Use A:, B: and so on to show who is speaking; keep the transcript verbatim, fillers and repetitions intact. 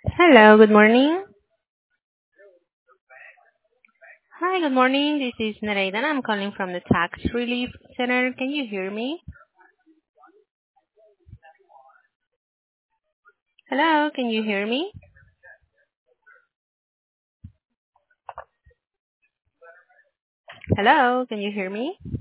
A: Hello, good morning. Hi, good morning. This is Nereida. I'm calling from the Tax Relief Center. Can you hear me? Hello, can you hear me? Hello, can you hear me?